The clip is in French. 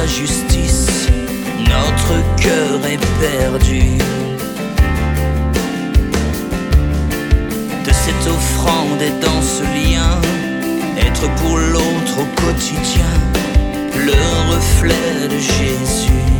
justice, notre cœur est perdu. De cette offrande et dans ce lien, être pour l'autre au quotidien, le reflet de Jésus.